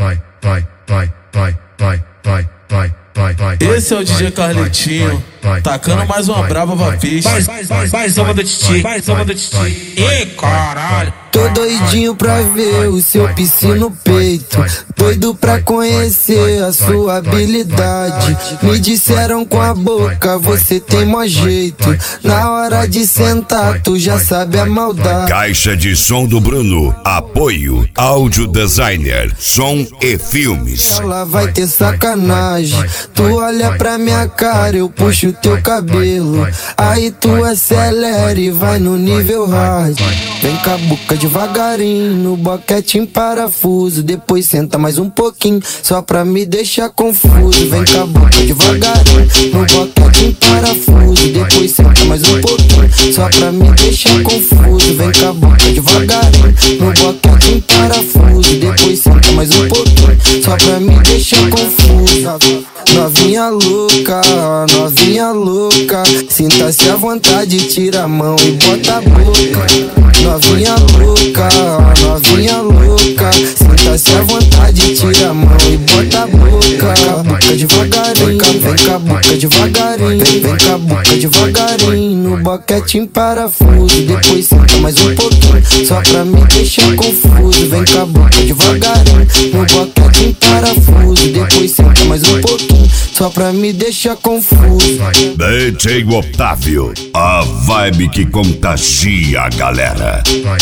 Esse é o DJ Carletinho, tacando mais uma brava pra pista. Mais uma do Titi, mais uma do Titi. Ih, caralho. Tô doidinho pra ver o seu piscina no peito, doido pra conhecer a sua habilidade. Me disseram com a boca, você tem mó jeito. Na hora de sentar, tu já sabe a maldade. Caixa de som do Bruno, apoio, áudio designer, som e filmes. Ela vai ter sacanagem. Tu olha pra minha cara, eu puxo teu cabelo. Aí tu acelera e vai no nível hard. Vem com a boca devagarinho, no boquete em parafuso. Depois senta mais um pouquinho, só pra me deixar confuso. Vem com a boca devagarinho, no boquete em parafuso. Depois senta mais um pouquinho, só pra me deixar confuso. Vem com a boca devagarinho, no boquete em parafuso. Depois senta mais um pouquinho, só pra me deixar confuso. Novinha louca, novinha louca, sinta-se à vontade, tira a mão e bota a boca. Novinha louca, novinha louca, sinta-se à vontade, tira a mão e bota a boca. Vem com a boca devagarinho, vem com a boca devagarinho, vem com a boca devagarinho, no boquete em parafuso. Depois senta mais um pouquinho, só pra me deixar confuso. Vem com a boca devagarinho, no boquete em parafuso. Depois senta mais um pouquinho, só pra me deixar confuso. DJ Otávio, a vibe que contagia a galera.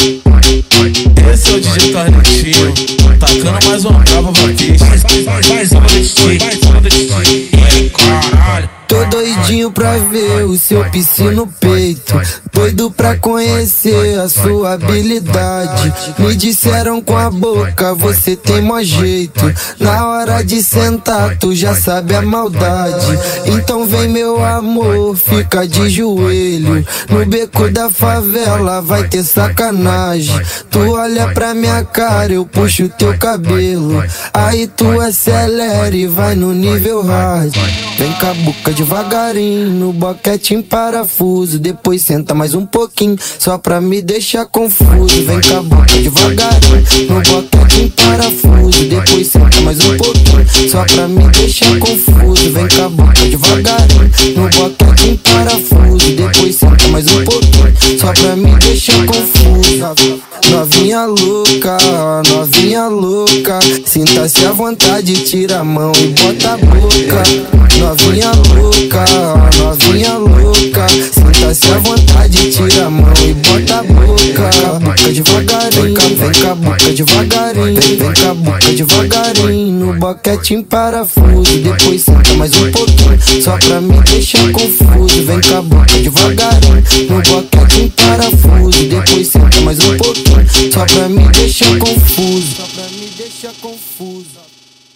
Esse é o DJ Carletinho, tacando mais uma brava pra pista. Mais uma do Titi, mais uma do Titi. Ih, caralho. Tô doidinho pra ver o seu piscina no peito, doido pra conhecer a sua habilidade. Me disseram com a boca, você tem mó jeito. Na hora de sentar, tu já sabe a maldade. Então vem meu amor, fica de joelho. No beco da favela vai ter sacanagem. Tu olha pra minha cara, eu puxo teu cabelo. Aí tu acelera e vai no nível hard. Vem com a boca devagarinho, no boquete em parafuso. Depois senta mais um pouquinho, só pra me deixar confuso. Vem com a boca devagarinho, no boquete em parafuso. Depois senta mais um pouquinho, só pra me deixar confuso. Vem com a boca devagarinho, no boquete em parafuso. Depois senta mais um pouquinho, só pra me deixar confuso. Novinha louca, novinha louca, sinta-se à vontade, tira a mão e bota a boca. Novinha louca, novinha louca, sinta-se à vontade, tira a mão e bota a boca. Vem com a boca devagarinho, vem com a boca devagarinho, vem com a boca devagarinho, no boquete em parafuso. Depois senta mais um pouquinho, só pra me deixar confuso. Vem com a boca devagarinho, no boquete em parafuso. Depois senta mais um pouquinho, só pra me deixar confuso. Só pra me deixar confuso.